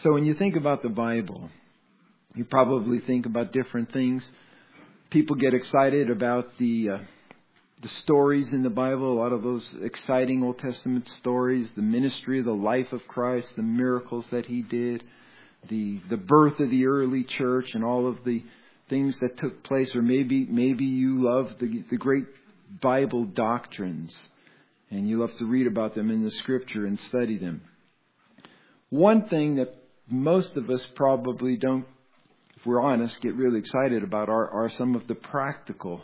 So when you think about the Bible, you probably think about different things. People get excited about the stories in the Bible, a lot of those exciting Old Testament stories, the ministry, the life of Christ, the miracles that He did, the birth of the early church and all of the things that took place. Or maybe you love the great Bible doctrines and you love to read about them in the Scripture and study them. One thing that most of us probably don't, if we're honest, get really excited about are some of the practical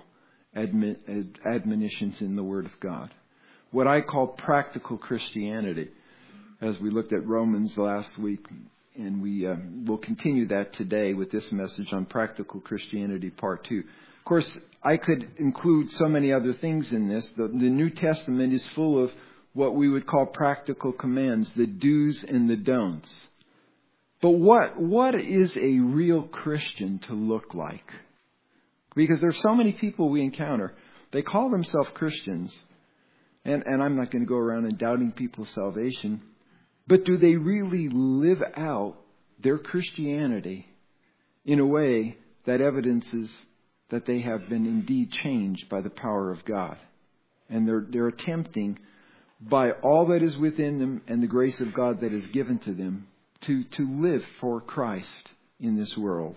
admonitions in the Word of God. What I call practical Christianity, as we looked at Romans last week, and we will continue that today with this message on practical Christianity part 2. Of course, I could include so many other things in this. The New Testament is full of what we would call practical commands, the do's and the don'ts. But what is a real Christian to look like? Because there's so many people we encounter. They call themselves Christians. And I'm not going to go around and doubting people's salvation. But do they really live out their Christianity in a way that evidences that they have been indeed changed by the power of God? And they're attempting, by all that is within them and the grace of God that is given to them, to live for Christ in this world.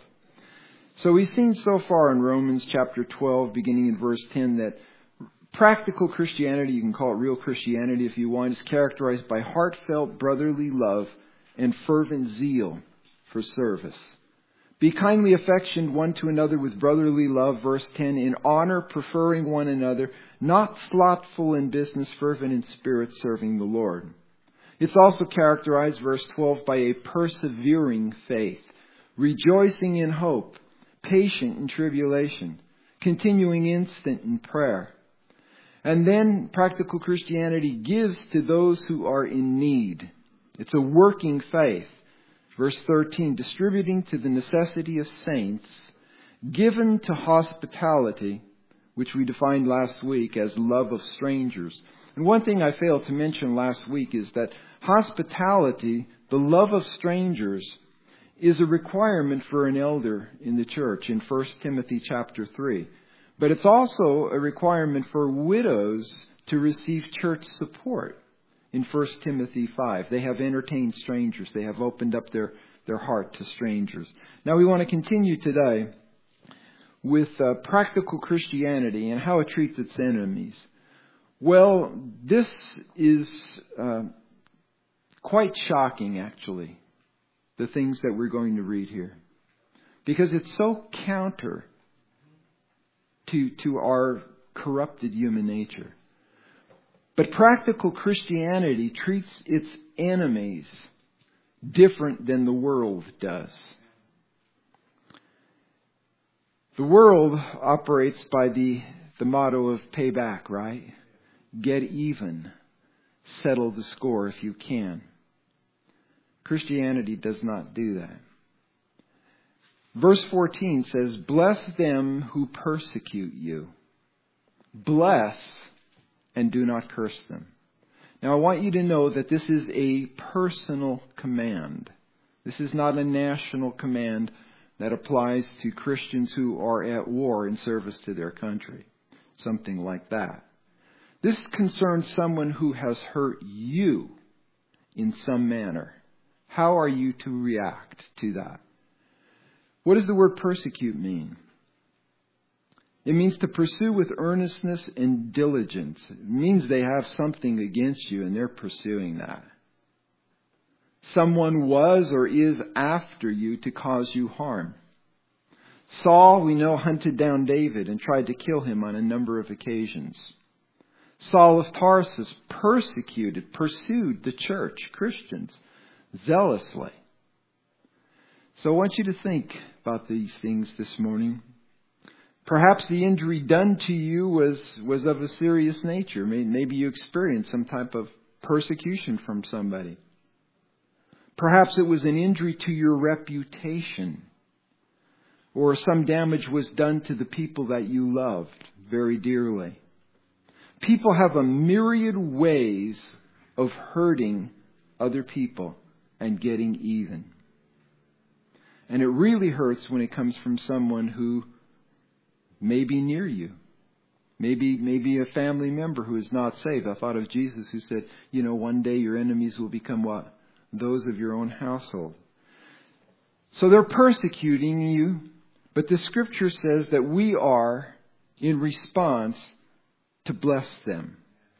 So we've seen so far in Romans chapter 12, beginning in verse 10, that practical Christianity, you can call it real Christianity if you want, is characterized by heartfelt brotherly love and fervent zeal for service. Be kindly affectioned one to another with brotherly love, verse 10, in honor preferring one another, not slothful in business, fervent in spirit, serving the Lord. It's also characterized, verse 12, by a persevering faith, rejoicing in hope, patient in tribulation, continuing instant in prayer. And then practical Christianity gives to those who are in need. It's a working faith. Verse 13, distributing to the necessity of saints, given to hospitality, which we defined last week as love of strangers. And one thing I failed to mention last week is that hospitality, the love of strangers, is a requirement for an elder in the church in 1 Timothy chapter 3. But it's also a requirement for widows to receive church support in 1 Timothy 5. They have entertained strangers. They have opened up their heart to strangers. Now we want to continue today with practical Christianity and how it treats its enemies. Well, this is quite shocking, actually, the things that we're going to read here. Because it's so counter to our corrupted human nature. But practical Christianity treats its enemies different than the world does. The world operates by the motto of payback, right? Get even. Settle the score if you can. Christianity does not do that. Verse 14 says, bless them who persecute you. Bless and do not curse them. Now I want you to know that this is a personal command. This is not a national command that applies to Christians who are at war in service to their country. Something like that. This concerns someone who has hurt you in some manner. How are you to react to that? What does the word persecute mean? It means to pursue with earnestness and diligence. It means they have something against you and they're pursuing that. Someone was or is after you to cause you harm. Saul, we know, hunted down David and tried to kill him on a number of occasions. Saul of Tarsus pursued the church, Christians, zealously. So I want you to think about these things this morning. Perhaps the injury done to you was of a serious nature. Maybe you experienced some type of persecution from somebody. Perhaps it was an injury to your reputation. Or some damage was done to the people that you loved very dearly. People have a myriad ways of hurting other people and getting even. And it really hurts when it comes from someone who may be near you. Maybe a family member who is not saved. I thought of Jesus who said, one day your enemies will become what? Those of your own household. So they're persecuting you, but the Scripture says that we are, in response, to bless them.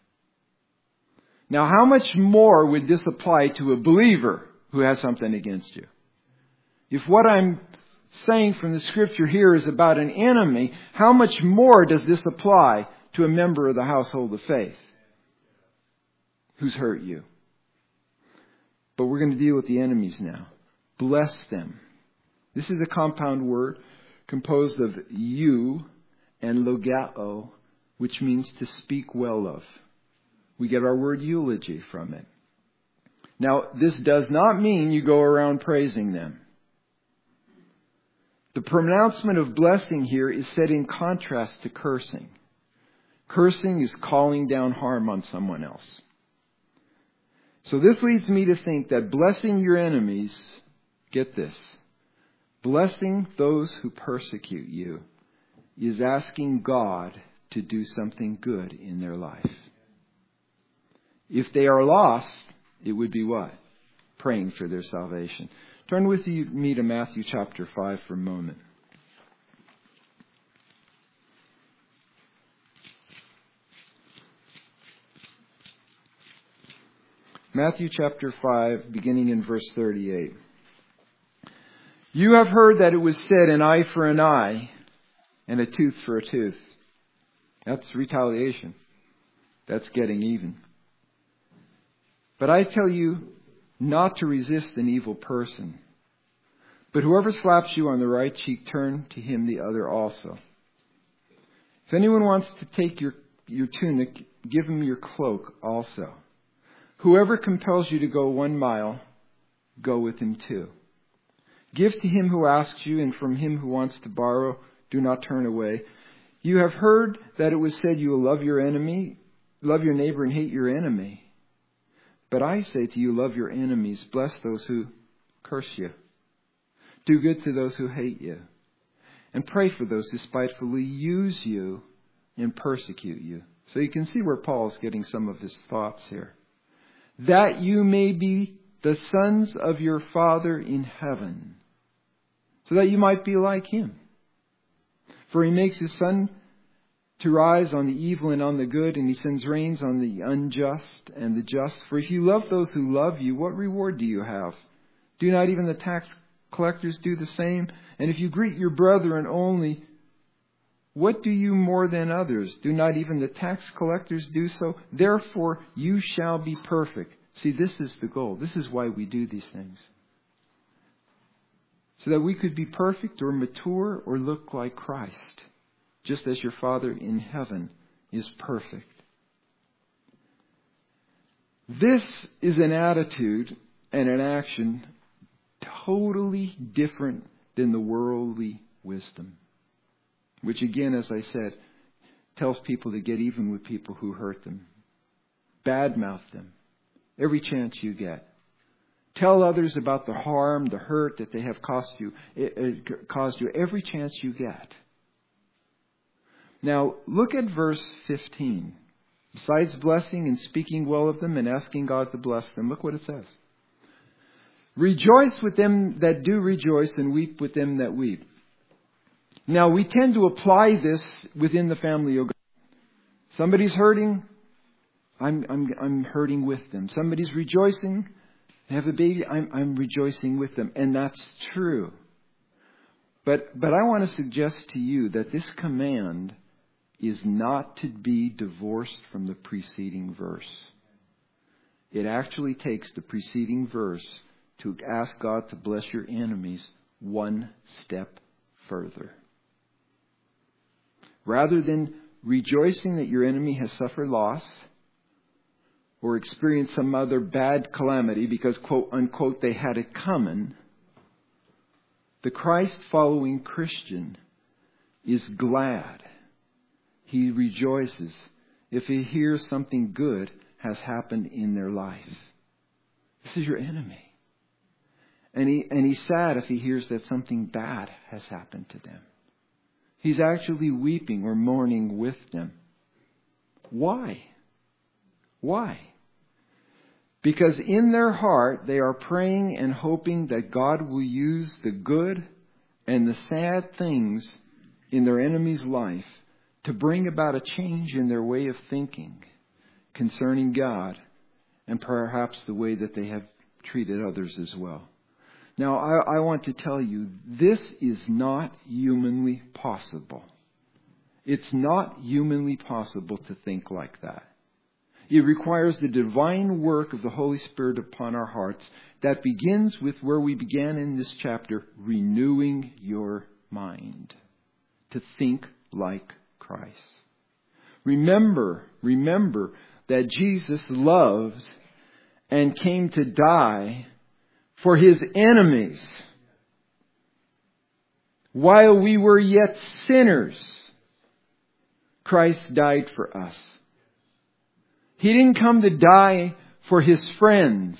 Now, how much more would this apply to a believer who has something against you? If what I'm saying from the Scripture here is about an enemy, how much more does this apply to a member of the household of faith who's hurt you? But we're going to deal with the enemies now. Bless them. This is a compound word composed of you and logao, which means to speak well of. We get our word eulogy from it. Now, this does not mean you go around praising them. The pronouncement of blessing here is set in contrast to cursing. Cursing is calling down harm on someone else. So this leads me to think that blessing your enemies, get this, blessing those who persecute you is asking God to do something good in their life. If they are lost, it would be what? Praying for their salvation. Turn with me to Matthew chapter 5 for a moment. Matthew chapter 5, beginning in verse 38. You have heard that it was said, an eye for an eye and a tooth for a tooth. That's retaliation. That's getting even. But I tell you not to resist an evil person. But whoever slaps you on the right cheek, turn to him the other also. If anyone wants to take your tunic, give him your cloak also. Whoever compels you to go 1 mile, go with him 2. Give to him who asks you, and from him who wants to borrow, do not turn away. You have heard that it was said, you will love your neighbor and hate your enemy. But I say to you, love your enemies, bless those who curse you. Do good to those who hate you. And pray for those who spitefully use you and persecute you. So you can see where Paul's getting some of his thoughts here. That you may be the sons of your Father in heaven. So that you might be like him. For he makes his sun to rise on the evil and on the good, and he sends rains on the unjust and the just. For if you love those who love you, what reward do you have? Do not even the tax collectors do the same? And if you greet your brethren only, what do you more than others? Do not even the tax collectors do so? Therefore, you shall be perfect. See, this is the goal. This is why we do these things. So that we could be perfect or mature or look like Christ, just as your Father in heaven is perfect. This is an attitude and an action totally different than the worldly wisdom. Which again, as I said, tells people to get even with people who hurt them. Badmouth them every chance you get. Tell others about the harm, the hurt that they have caused you every chance you get. Now, look at verse 15. Besides blessing and speaking well of them and asking God to bless them, look what it says. Rejoice with them that do rejoice and weep with them that weep. Now, we tend to apply this within the family of God. Somebody's hurting, I'm hurting with them. Somebody's rejoicing, they have a baby, I'm rejoicing with them. And that's true. But I want to suggest to you that this command is not to be divorced from the preceding verse. It actually takes the preceding verse to ask God to bless your enemies one step further. Rather than rejoicing that your enemy has suffered loss or experienced some other bad calamity because, quote unquote, they had it coming, the Christ-following Christian is glad. He rejoices if he hears something good has happened in their life. This is your enemy. And he's sad if he hears that something bad has happened to them. He's actually weeping or mourning with them. Why? Why? Because in their heart, they are praying and hoping that God will use the good and the sad things in their enemy's life to bring about a change in their way of thinking concerning God and perhaps the way that they have treated others as well. Now, I want to tell you, this is not humanly possible. It's not humanly possible to think like that. It requires the divine work of the Holy Spirit upon our hearts that begins with where we began in this chapter, renewing your mind to think like Christ. Remember that Jesus loved and came to die for His enemies. While we were yet sinners, Christ died for us. He didn't come to die for His friends.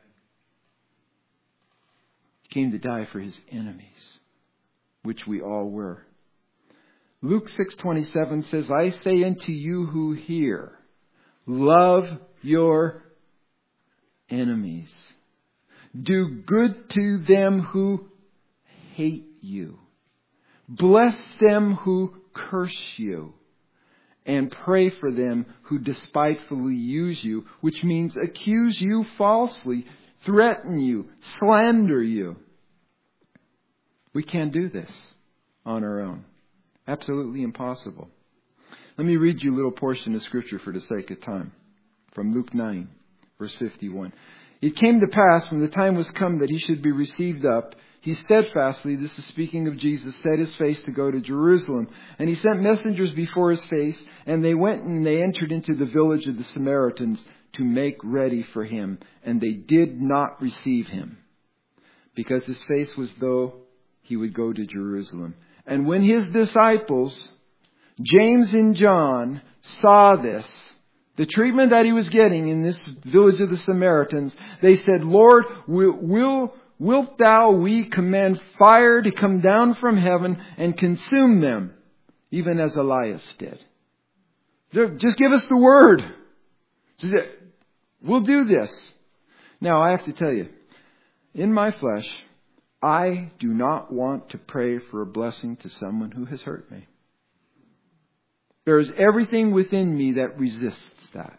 He came to die for His enemies, which we all were. Luke 6:27 says, I say unto you who hear, love your enemies. Do good to them who hate you. Bless them who curse you. And pray for them who despitefully use you, which means accuse you falsely, threaten you, slander you. We can't do this on our own. Absolutely impossible. Let me read you a little portion of Scripture for the sake of time. From Luke 9, verse 51. It came to pass when the time was come that He should be received up, He steadfastly, this is speaking of Jesus, set His face to go to Jerusalem. And He sent messengers before His face, and they went and they entered into the village of the Samaritans to make ready for Him. And they did not receive Him, because His face was though He would go to Jerusalem. And when His disciples, James and John, saw this, the treatment that He was getting in this village of the Samaritans, they said, Lord, wilt thou we command fire to come down from heaven and consume them, even as Elias did? Just give us the word. We'll do this. Now, I have to tell you, in my flesh, I do not want to pray for a blessing to someone who has hurt me. There is everything within me that resists that.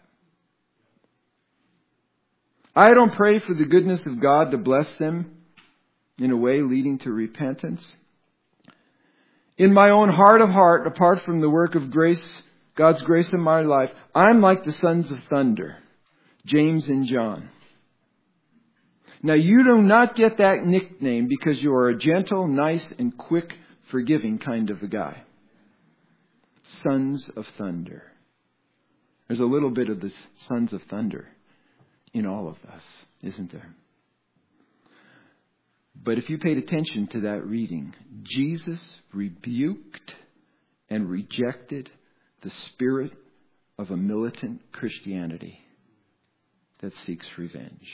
I don't pray for the goodness of God to bless them in a way leading to repentance. In my own heart of heart, apart from the work of grace, God's grace in my life, I'm like the sons of thunder, James and John. Now, you do not get that nickname because you are a gentle, nice, and quick, forgiving kind of a guy. Sons of thunder. There's a little bit of the sons of thunder in all of us, isn't there? But if you paid attention to that reading, Jesus rebuked and rejected the spirit of a militant Christianity that seeks revenge.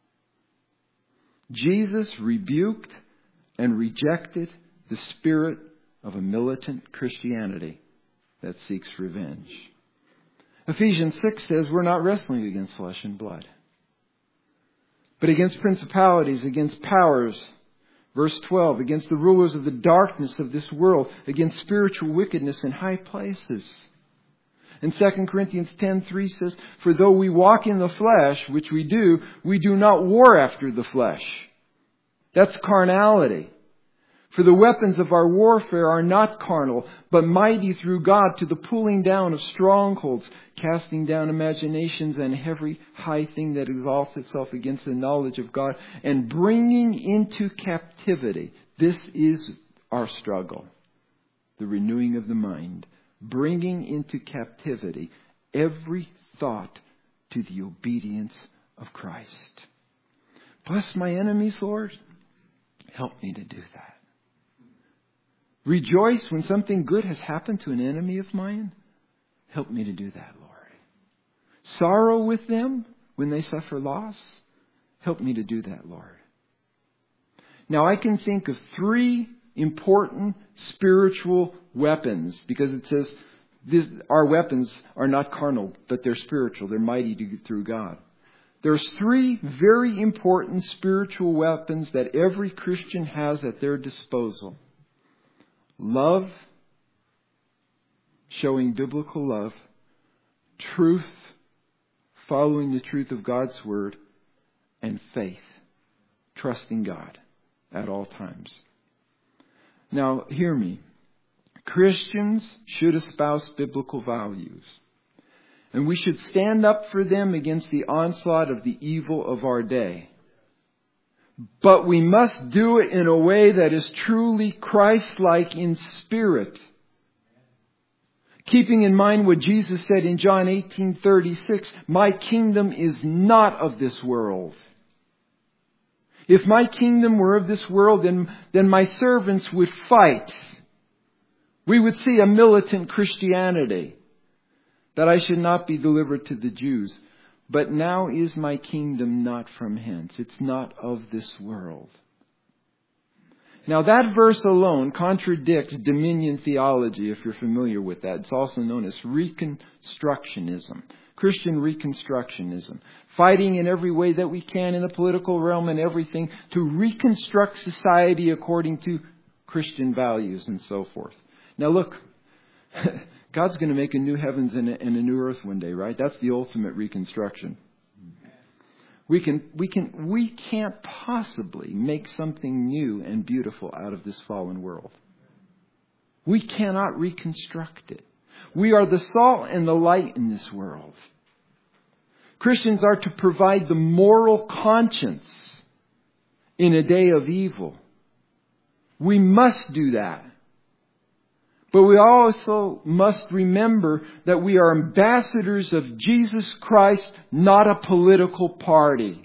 Jesus rebuked and rejected the spirit of a militant Christianity that seeks revenge. Ephesians 6 says we're not wrestling against flesh and blood, but against principalities, against powers. Verse 12, against the rulers of the darkness of this world, against spiritual wickedness in high places. And 2 Corinthians 10:3 says, for though we walk in the flesh, which we do not war after the flesh. That's carnality. For the weapons of our warfare are not carnal, but mighty through God to the pulling down of strongholds, casting down imaginations and every high thing that exalts itself against the knowledge of God, and bringing into captivity. This is our struggle, the renewing of the mind. Bringing into captivity every thought to the obedience of Christ. Bless my enemies, Lord. Help me to do that. Rejoice when something good has happened to an enemy of mine. Help me to do that, Lord. Sorrow with them when they suffer loss. Help me to do that, Lord. Now I can think of 3 important spiritual weapons, because it says our weapons are not carnal, but they're spiritual. They're mighty through God. There's 3 very important spiritual weapons that every Christian has at their disposal. Love, showing biblical love. Truth, following the truth of God's Word. And faith, trusting God at all times. Now, hear me. Christians should espouse biblical values. And we should stand up for them against the onslaught of the evil of our day. But we must do it in a way that is truly Christ-like in spirit. Keeping in mind what Jesus said in John 18:36, "My kingdom is not of this world." If my kingdom were of this world, then my servants would fight. We would see a militant Christianity, that I should not be delivered to the Jews. But now is my kingdom not from hence. It's not of this world. Now that verse alone contradicts dominion theology, if you're familiar with that. It's also known as Reconstructionism. Christian Reconstructionism. Fighting in every way that we can in the political realm and everything to reconstruct society according to Christian values and so forth. Now look, God's going to make a new heavens and a new earth one day, right? That's the ultimate reconstruction. We can't possibly make something new and beautiful out of this fallen world. We cannot reconstruct it. We are the salt and the light in this world. Christians are to provide the moral conscience in a day of evil. We must do that. But we also must remember that we are ambassadors of Jesus Christ, not a political party.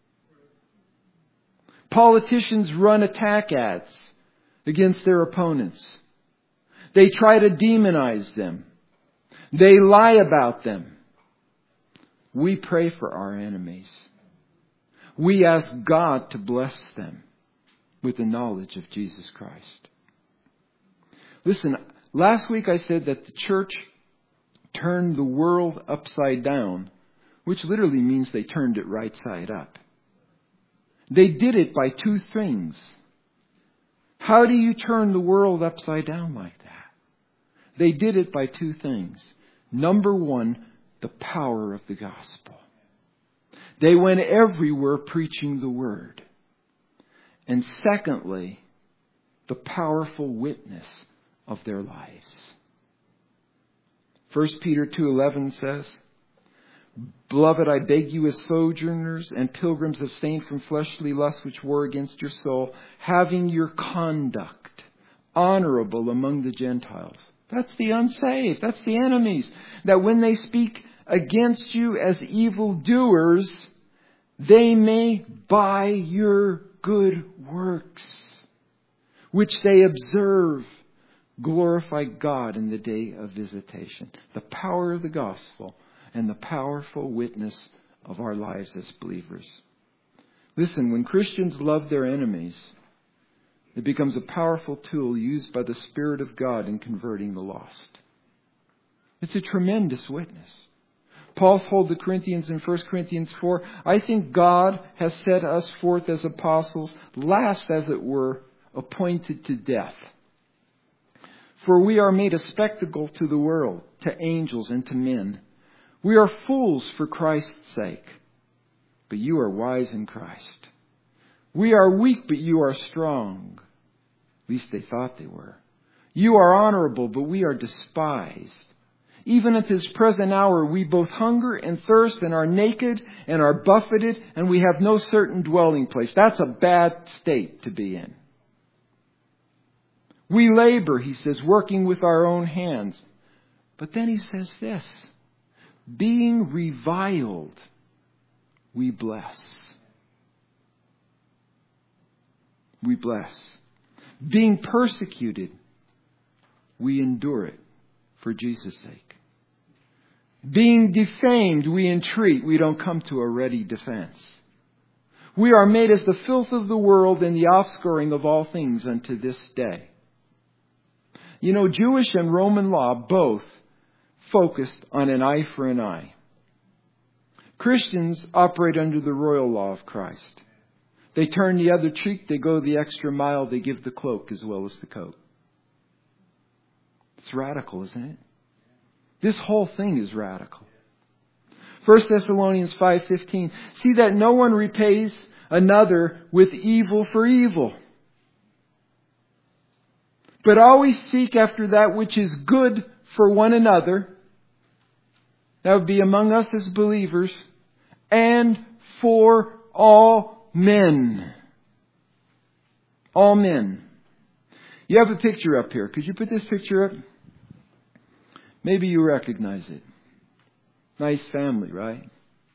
Politicians run attack ads against their opponents. They try to demonize them. They lie about them. We pray for our enemies. We ask God to bless them with the knowledge of Jesus Christ. Listen, last week I said that the church turned the world upside down, which literally means they turned it right side up. They did it by 2 things. How do you turn the world upside down like that? They did it by 2 things. Number 1, the power of the gospel. They went everywhere preaching the word. And secondly, the powerful witness of their lives. 1 Peter 2:11 says, "Beloved, I beg you as sojourners and pilgrims abstain from fleshly lusts which war against your soul, having your conduct honorable among the Gentiles." That's the unsaved. That's the enemies. That when they speak against you as evildoers, they may by your good works, which they observe, glorify God in the day of visitation. The power of the gospel and the powerful witness of our lives as believers. Listen, when Christians love their enemies, it becomes a powerful tool used by the Spirit of God in converting the lost. It's a tremendous witness. Paul told the Corinthians in 1 Corinthians 4, "I think God has set us forth as apostles, last as it were, appointed to death. For we are made a spectacle to the world, to angels and to men. We are fools for Christ's sake, but you are wise in Christ. We are weak, but you are strong." At least they thought they were. "You are honorable, but we are despised. Even at this present hour, we both hunger and thirst and are naked and are buffeted, and we have no certain dwelling place." That's a bad state to be in. "We labor," he says, "working with our own hands." But then he says this, "Being reviled, we bless." We bless. "Being persecuted, we endure it for Jesus' sake. Being defamed, we entreat." We don't come to a ready defense. We are made as the filth of the world and the offscouring of all things unto this day. You know, Jewish and Roman law both focused on an eye for an eye. Christians operate under the royal law of Christ. They turn the other cheek, they go the extra mile, they give the cloak as well as the coat. It's radical, isn't it? This whole thing is radical. 1 Thessalonians 5:15. See that no one repays another with evil for evil, but always seek after that which is good for one another. That would be among us as believers, and for all men. All men. You have a picture up here. Could you put this picture up? Maybe you recognize it. Nice family, right?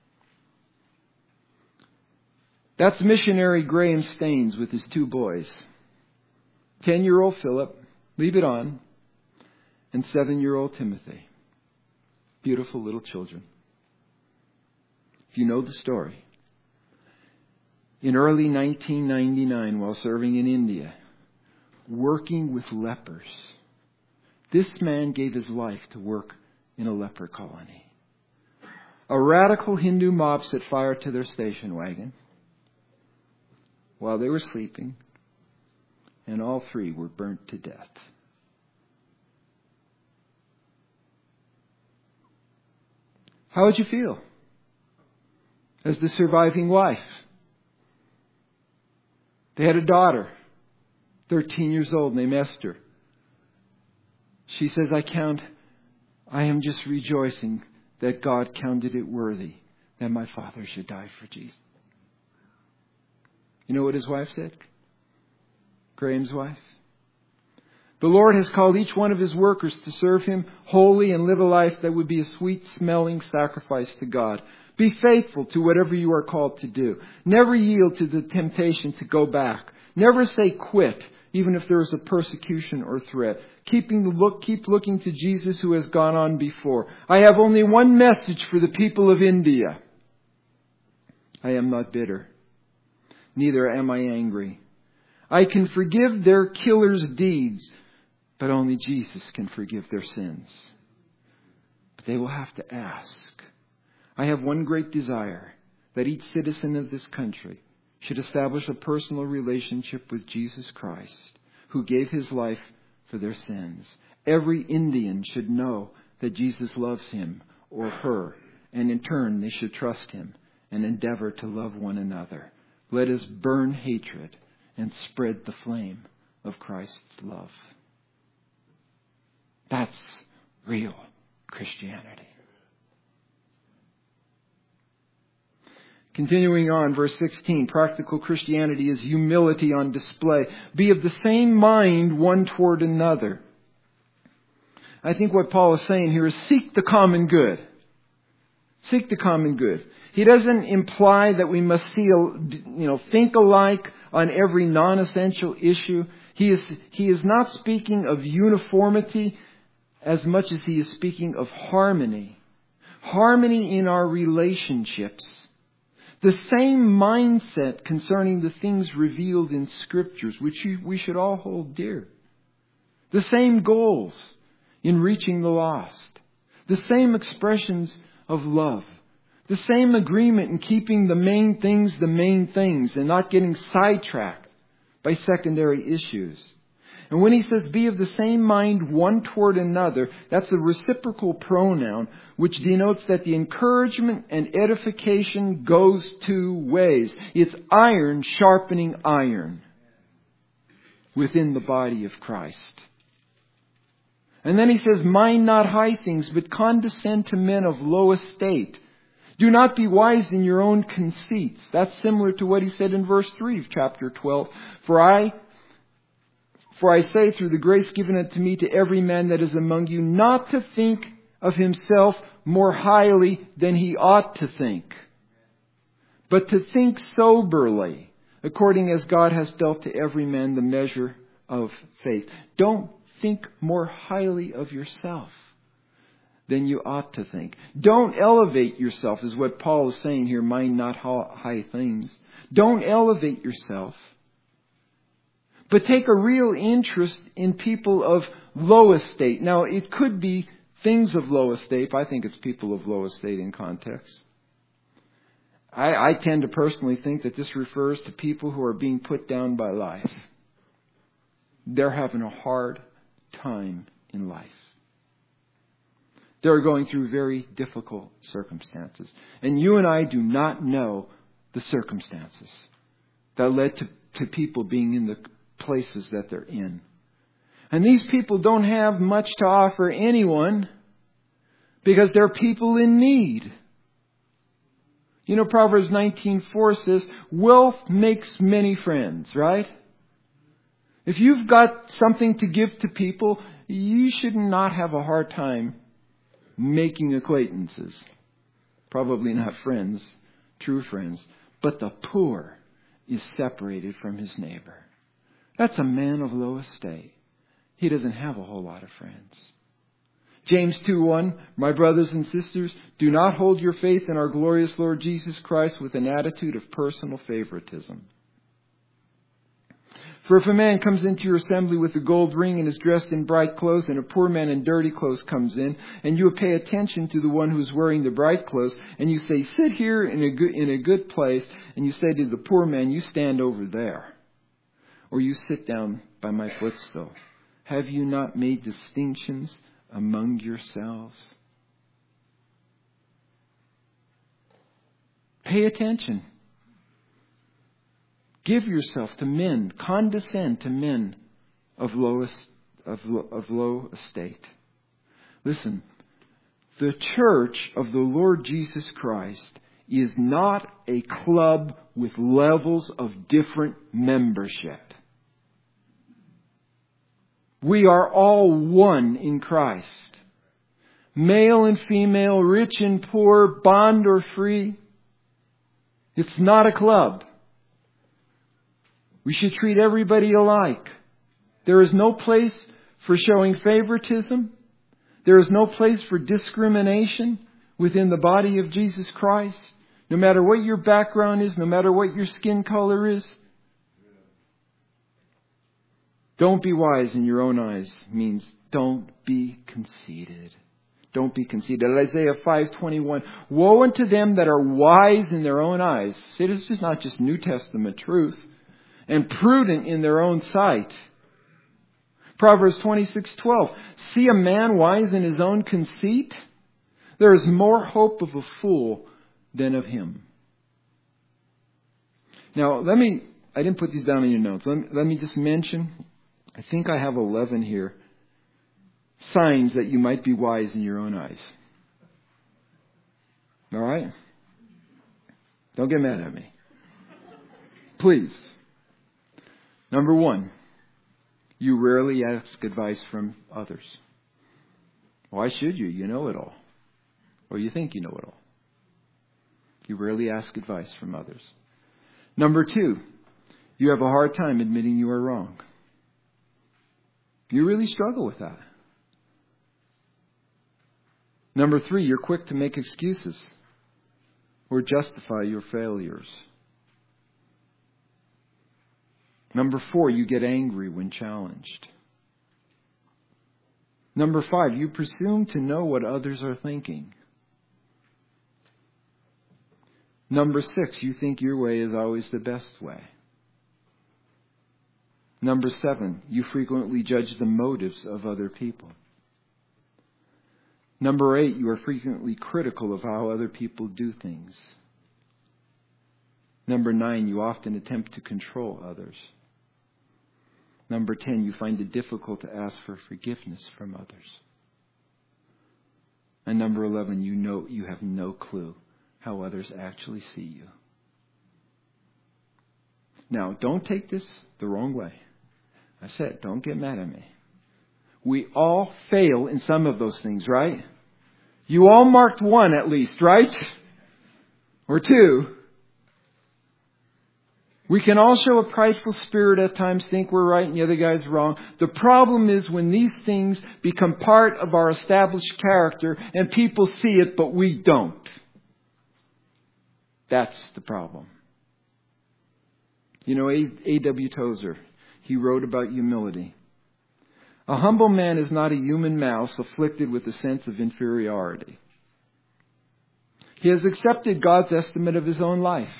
That's missionary Graham Staines with his 2 boys. 10-year-old Philip, leave it on, and 7-year-old Timothy. Beautiful little children. If you know the story, in early 1999, while serving in India, working with lepers, this man gave his life to work in a leper colony. A radical Hindu mob set fire to their station wagon while they were sleeping, and all 3 were burnt to death. How would you feel as the surviving wife? They had a daughter, 13 years old, named Esther. She says, I am just rejoicing that God counted it worthy that my father should die for Jesus. You know what his wife said? Graham's wife. The Lord has called each one of His workers to serve Him wholly and live a life that would be a sweet-smelling sacrifice to God. Be faithful to whatever you are called to do. Never yield to the temptation to go back. Never say quit, even if there is a persecution or threat. Keep looking to Jesus who has gone on before. I have only one message for the people of India. I am not bitter. Neither am I angry. I can forgive their killers' deeds, but only Jesus can forgive their sins. But they will have to ask. I have one great desire, that each citizen of this country should establish a personal relationship with Jesus Christ, who gave His life for their sins. Every Indian should know that Jesus loves him or her, and in turn they should trust Him and endeavor to love one another. Let us burn hatred and spread the flame of Christ's love. That's real Christianity. Continuing on, verse 16, practical Christianity is humility on display. Be of the same mind one toward another. I think what Paul is saying here is seek the common good. Seek the common good. He doesn't imply that we must think alike on every non-essential issue. He is not speaking of uniformity as much as he is speaking of harmony. Harmony in our relationships. The same mindset concerning the things revealed in Scriptures, which we should all hold dear. The same goals in reaching the lost. The same expressions of love. The same agreement in keeping the main things and not getting sidetracked by secondary issues. And when he says be of the same mind one toward another, that's a reciprocal pronoun which denotes that the encouragement and edification goes 2 ways. It's iron sharpening iron within the body of Christ. And then he says, mind not high things, but condescend to men of low estate. Do not be wise in your own conceits. That's similar to what he said in verse 3 of chapter 12. For I say through the grace given unto me to every man that is among you, not to think of himself more highly than he ought to think, but to think soberly, according as God has dealt to every man the measure of faith. Don't think more highly of yourself than you ought to think. Don't elevate yourself, is what Paul is saying here. Mind not high things. Don't elevate yourself. But take a real interest in people of low estate. Now, it could be things of low estate. I think it's people of low estate in context. I tend to personally think that this refers to people who are being put down by life. They're having a hard time in life. They're going through very difficult circumstances. And you and I do not know the circumstances that led to people being in the places that they're in. And these people don't have much to offer anyone because they're people in need. You know, Proverbs 19:4 says, wealth makes many friends, right? If you've got something to give to people, you should not have a hard time making acquaintances. Probably not friends, true friends. But the poor is separated from his neighbor. That's a man of low estate. He doesn't have a whole lot of friends. James 2:1, my brothers and sisters, do not hold your faith in our glorious Lord Jesus Christ with an attitude of personal favoritism. For if a man comes into your assembly with a gold ring and is dressed in bright clothes, and a poor man in dirty clothes comes in, and you pay attention to the one who's wearing the bright clothes, and you say, sit here in a good place, and you say to the poor man, you stand over there, or you sit down by my footstool. Have you not made distinctions among yourselves? Pay attention. Give yourself to men. Condescend to men of low estate. Listen, the church of the Lord Jesus Christ is not a club with levels of different membership. We are all one in Christ. Male and female, rich and poor, bond or free. It's not a club. We should treat everybody alike. There is no place for showing favoritism. There is no place for discrimination within the body of Jesus Christ. No matter what your background is, no matter what your skin color is. Don't be wise in your own eyes means don't be conceited. Don't be conceited. Isaiah 5:21. Woe unto them that are wise in their own eyes. See, this is not just New Testament truth. And prudent in their own sight. Proverbs 26:12. See a man wise in his own conceit? There is more hope of a fool than of him. Now, I didn't put these down in your notes. Let me just mention, I think I have 11 here. Signs that you might be wise in your own eyes. All right? Don't get mad at me. Please. Number 1, you rarely ask advice from others. Why should you? You know it all. Or you think you know it all. You rarely ask advice from others. Number 2, you have a hard time admitting you are wrong. You really struggle with that. Number 3, you're quick to make excuses or justify your failures. Number 4, you get angry when challenged. Number 5, you presume to know what others are thinking. Number 6, you think your way is always the best way. Number 7, you frequently judge the motives of other people. Number 8, you are frequently critical of how other people do things. Number 9, you often attempt to control others. Number 10, you find it difficult to ask for forgiveness from others. And number 11, you have no clue how others actually see you. Now, don't take this the wrong way. I said, don't get mad at me. We all fail in some of those things, right? You all marked 1 at least, right? Or 2. We can all show a prideful spirit at times, think we're right and the other guy's wrong. The problem is when these things become part of our established character and people see it, but we don't. That's the problem. You know, A.W. Tozer, he wrote about humility. A humble man is not a human mouse afflicted with a sense of inferiority. He has accepted God's estimate of his own life.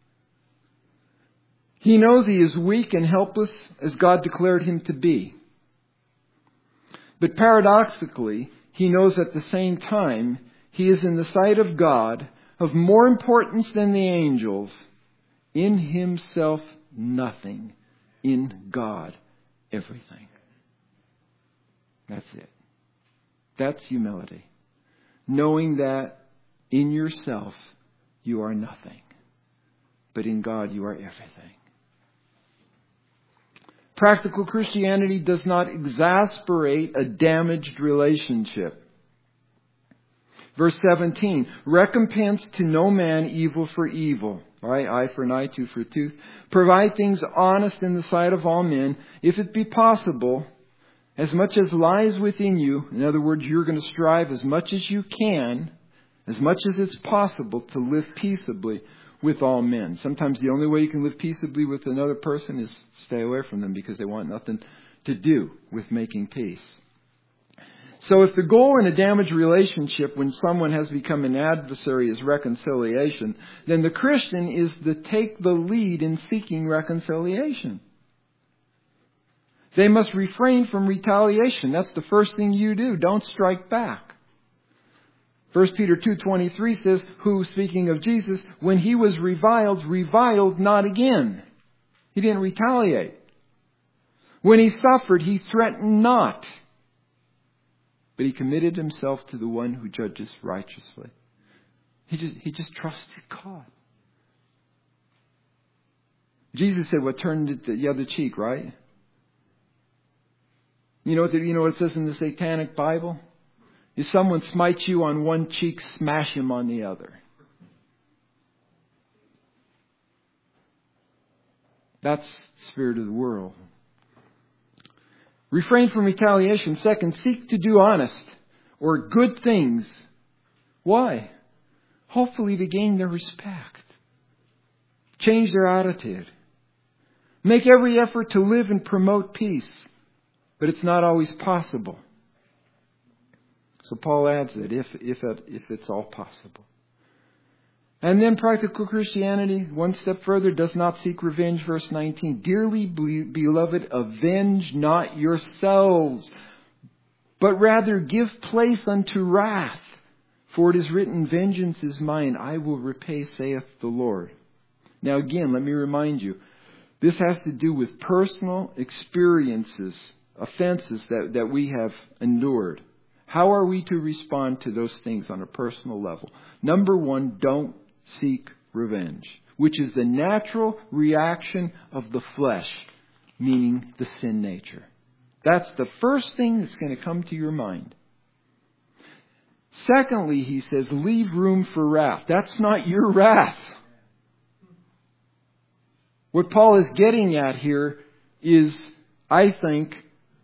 He knows he is weak and helpless as God declared him to be. But paradoxically, he knows at the same time he is in the sight of God of more importance than the angels. In himself, nothing. In God, everything. That's it. That's humility. Knowing that in yourself, you are nothing. But in God, you are everything. Practical Christianity does not exasperate a damaged relationship. Verse 17, recompense to no man evil for evil. Right? Eye for an eye, tooth for a tooth. Provide things honest in the sight of all men, if it be possible, as much as lies within you. In other words, you're going to strive as much as you can, as much as it's possible, to live peaceably with all men. Sometimes the only way you can live peaceably with another person is stay away from them because they want nothing to do with making peace. So if the goal in a damaged relationship when someone has become an adversary is reconciliation, then the Christian is to take the lead in seeking reconciliation. They must refrain from retaliation. That's the first thing you do. Don't strike back. 1 Peter 2:23 says, who, speaking of Jesus, when he was reviled not again. He didn't retaliate. When he suffered, he threatened not. But he committed himself to the one who judges righteously. He just trusted God. Jesus said, what turned the other cheek, right? You know what it says in the Satanic Bible? If someone smites you on one cheek, smash him on the other. That's the spirit of the world. Refrain from retaliation. Second, seek to do honest or good things. Why? Hopefully to gain their respect. Change their attitude. Make every effort to live and promote peace. But it's not always possible. So Paul adds that if it's all possible. And then practical Christianity, one step further, does not seek revenge. Verse 19, dearly beloved, avenge not yourselves, but rather give place unto wrath. For it is written, vengeance is mine, I will repay, saith the Lord. Now again, let me remind you, this has to do with personal experiences, offenses that we have endured. How are we to respond to those things on a personal level? Number one, don't seek revenge, which is the natural reaction of the flesh, meaning the sin nature. That's the first thing that's going to come to your mind. Secondly, he says, leave room for wrath. That's not your wrath. What Paul is getting at here is, I think,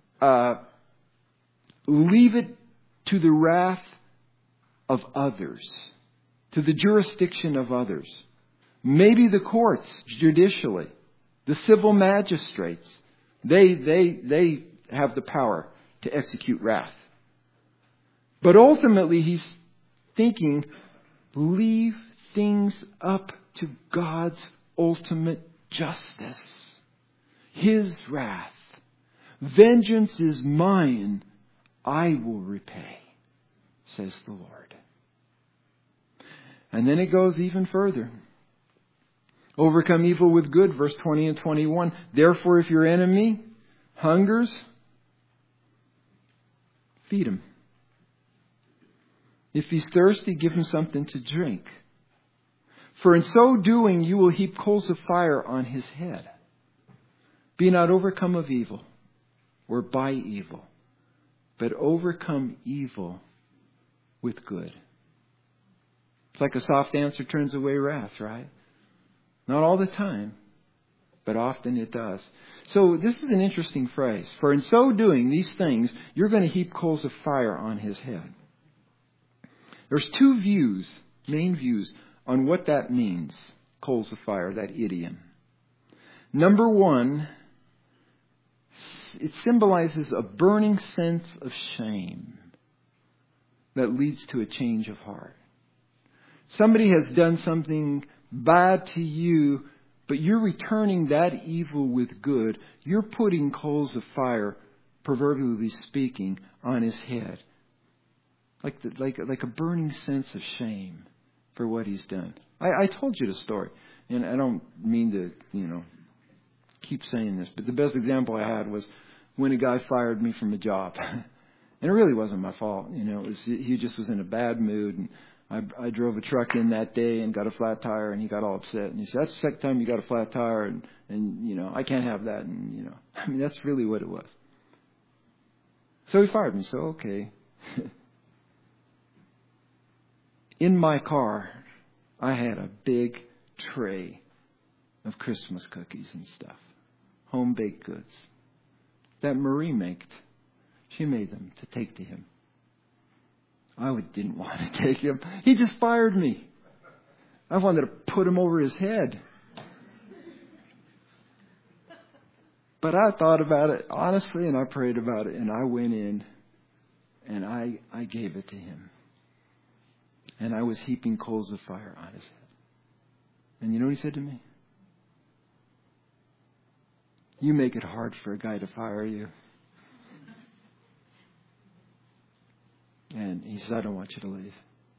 leave it to the wrath of others, to the jurisdiction of others. Maybe the courts, judicially, the civil magistrates, they have the power to execute wrath. But ultimately, he's thinking, leave things up to God's ultimate justice. His wrath. Vengeance is mine. I will repay, says the Lord. And then it goes even further. Overcome evil with good, verse 20 and 21. Therefore, if your enemy hungers, feed him. If he's thirsty, give him something to drink. For in so doing, you will heap coals of fire on his head. Be not overcome of evil, or by evil, but overcome evil with good. It's like a soft answer turns away wrath, right? Not all the time, but often it does. So this is an interesting phrase. For in so doing these things, you're going to heap coals of fire on his head. There's two views, main views, on what that means, coals of fire, that idiom. Number one, it symbolizes a burning sense of shame that leads to a change of heart. Somebody has done something bad to you, but you're returning that evil with good. You're putting coals of fire, proverbially speaking, on his head. Like a burning sense of shame for what he's done. I told you the story, and I don't mean to, keep saying this, but the best example I had was when a guy fired me from a job. And it really wasn't my fault. He just was in a bad mood, and I drove a truck in that day and got a flat tire, and he got all upset. And he said, "That's the second time you got a flat tire, and I can't have that." And, that's really what it was. So he fired me. So, okay. In my car, I had a big tray of Christmas cookies and stuff. Home-baked goods. That Marie made. She made them to take to him. I didn't want to take him. He just fired me. I wanted to put him over his head. But I thought about it honestly, and I prayed about it, and I went in and I gave it to him. And I was heaping coals of fire on his head. And you know what he said to me? "You make it hard for a guy to fire you." And he said, "I don't want you to leave."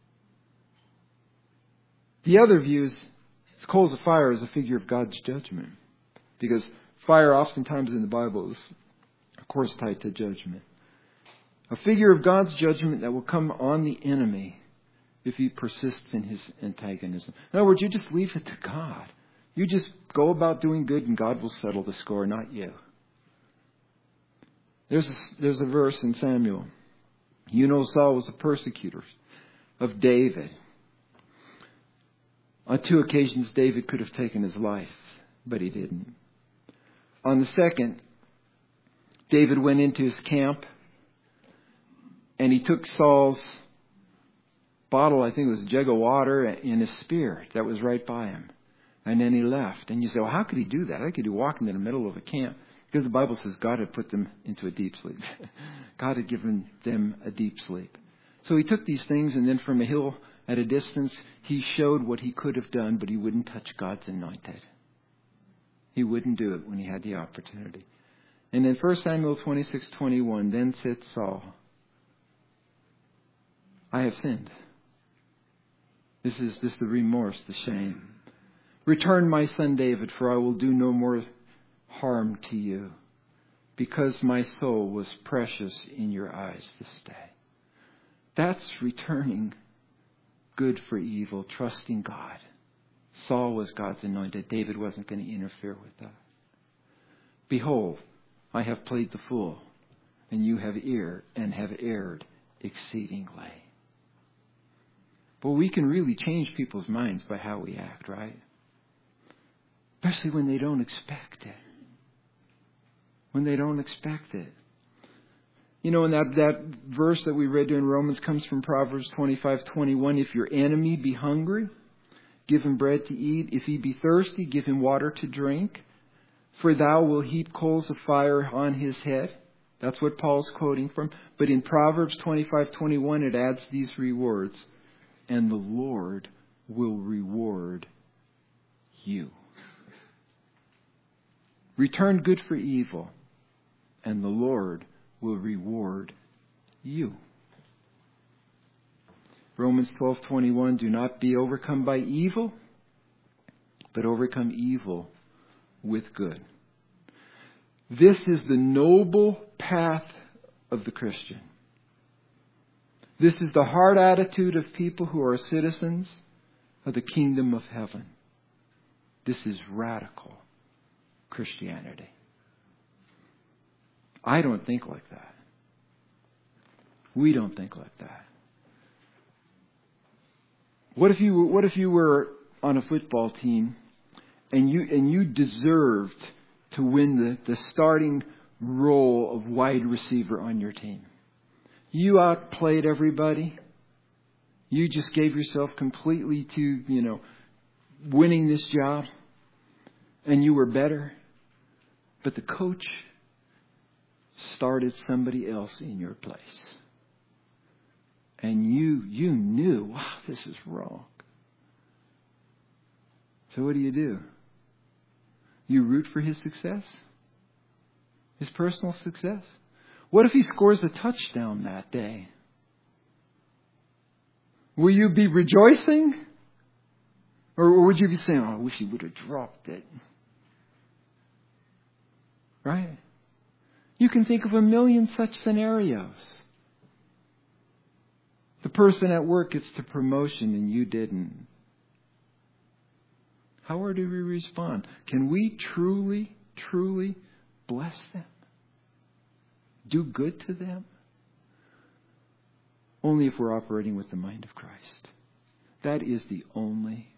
The other view is coals of fire is a figure of God's judgment. Because fire oftentimes in the Bible is, of course, tied to judgment. A figure of God's judgment that will come on the enemy if he persists in his antagonism. In other words, you just leave it to God. You just go about doing good and God will settle the score, not you. There's a verse in Samuel. Saul was a persecutor of David. On 2 occasions, David could have taken his life, but he didn't. On the second, David went into his camp and he took Saul's bottle, I think it was a jug of water, and a spear that was right by him. And then he left. And you say, well, how could he do that? How could he walk in the middle of a camp? Because the Bible says God had put them into a deep sleep. God had given them a deep sleep. So he took these things, and then from a hill at a distance, he showed what he could have done, but he wouldn't touch God's anointed. He wouldn't do it when he had the opportunity. And in 1 Samuel 26:21, then said Saul, "I have sinned." This is the remorse, the shame. "Return, my son David, for I will do no more harm to you, because my soul was precious in your eyes this day." That's returning good for evil, trusting God. Saul was God's anointed. David wasn't going to interfere with that. "Behold, I have played the fool, and you have erred exceedingly." But we can really change people's minds by how we act, right? Especially when they don't expect it. When they don't expect it. And that verse that we read in Romans comes from Proverbs 25:21. "If your enemy be hungry, give him bread to eat. If he be thirsty, give him water to drink. For thou wilt heap coals of fire on his head." That's what Paul's quoting from. But in Proverbs 25:21, it adds these 3 words. "And the Lord will reward you." Return good for evil, and the Lord will reward you. Romans 12:21, "Do not be overcome by evil, but overcome evil with good." This is the noble path of the Christian. This is the heart attitude of people who are citizens of the kingdom of heaven. This is radical Christianity. I don't think like that. We don't think like that. What if you were on a football team and you deserved to win the starting role of wide receiver on your team? You outplayed everybody. You just gave yourself completely to, winning this job. And you were better. But the coach started somebody else in your place. And you knew, wow, this is wrong. So what do? You root for his success? His personal success? What if he scores a touchdown that day? Will you be rejoicing? Or would you be saying, oh, I wish he would have dropped it? Right? You can think of a million such scenarios. The person at work gets the promotion and you didn't. How do we respond? Can we truly, truly bless them? Do good to them? Only if we're operating with the mind of Christ. That is the only